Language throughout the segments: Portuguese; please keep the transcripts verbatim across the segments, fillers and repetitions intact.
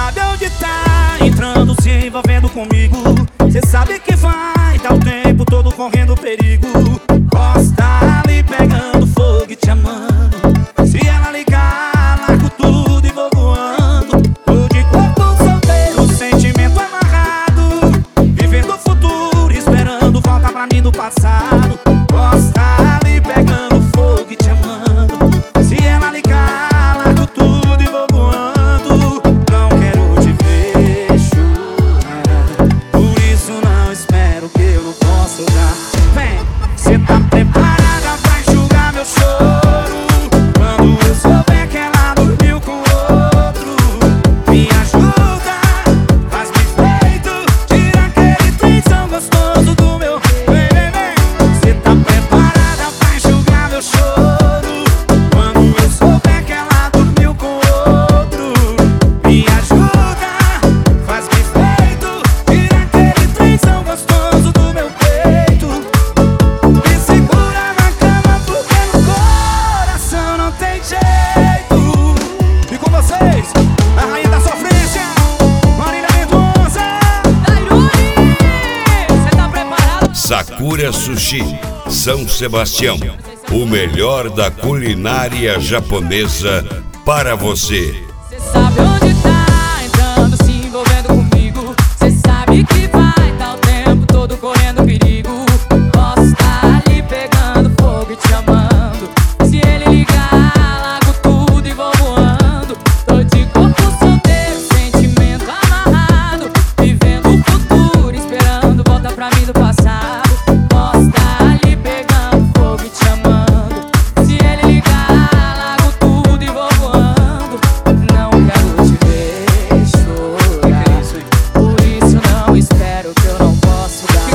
sabe onde tá, entrando, se envolvendo comigo. Cê sabe que vai dar o tempo todo correndo perigo. Costa ali pegando fogo e te amando. Se ela ligar, largo tudo e vou voando. Tô de corpo solteiro, sentimento amarrado, vivendo o futuro, esperando volta pra mim do passado. Costa ali pegando fogo e te amando. Se ela ligar, largo tudo e vou voando. Não quero te ver chorar, por isso não espero que eu não posso dar. Vem, cê tá preparada pra enxugar meu choro? Quando eu souber que ela dormiu com outro, me ajuda, faz-me feito, tira aquele tensão gostoso do meu. Vem, vem, vem. Cê tá preparada pra enxugar meu choro? Quando eu souber que ela dormiu com outro, me ajuda, faz-me feito, tira aquele tensão gostoso do meu peito. Me segura na cama porque no coração não tem jeito. E com vocês, a rainha da sofrência, Marília Mendonça. Tairone, cê tá preparado? Sakura Sushi, São Sebastião, o melhor da culinária japonesa para você. Cê sabe onde tá, entrando, se envolvendo comigo. Cê sabe que vai dar o tempo todo correndo perigo. Posso estar ali pegando fogo e te amando. Se ele ligar, largo tudo e vou voando. Tô de corpo solteiro, sentimento amarrado, vivendo o futuro, esperando volta pra mim do passado. Posso estar ali pegando fogo e te amando. Se ele ligar, largo tudo e vou voando. Não quero te ver chorar, por isso não espero que eu não posso dar.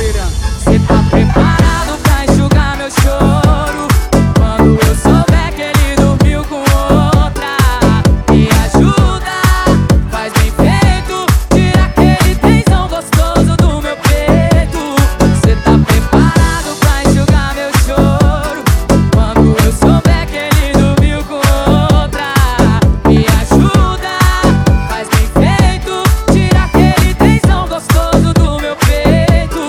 Cê tá preparado pra enxugar meu choro? Quando eu souber que ele dormiu com outra, me ajuda, faz bem feito, tira aquele tensão gostoso do meu peito. Cê tá preparado pra enxugar meu choro? Quando eu souber que ele dormiu com outra, me ajuda, faz bem feito, tira aquele tensão gostoso do meu peito.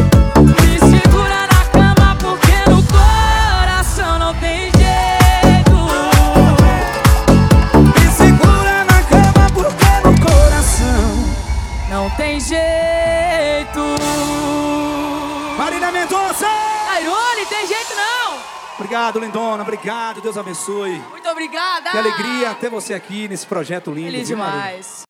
Me segura na cama porque no coração não tem jeito. Me segura na cama porque no coração. Não tem jeito. Marília Mendonça. Tairone, tem jeito não. Obrigado, lindona, obrigado, Deus abençoe. Muito obrigada. Que alegria ter você aqui nesse projeto lindo. Feliz viu, Marília? demais.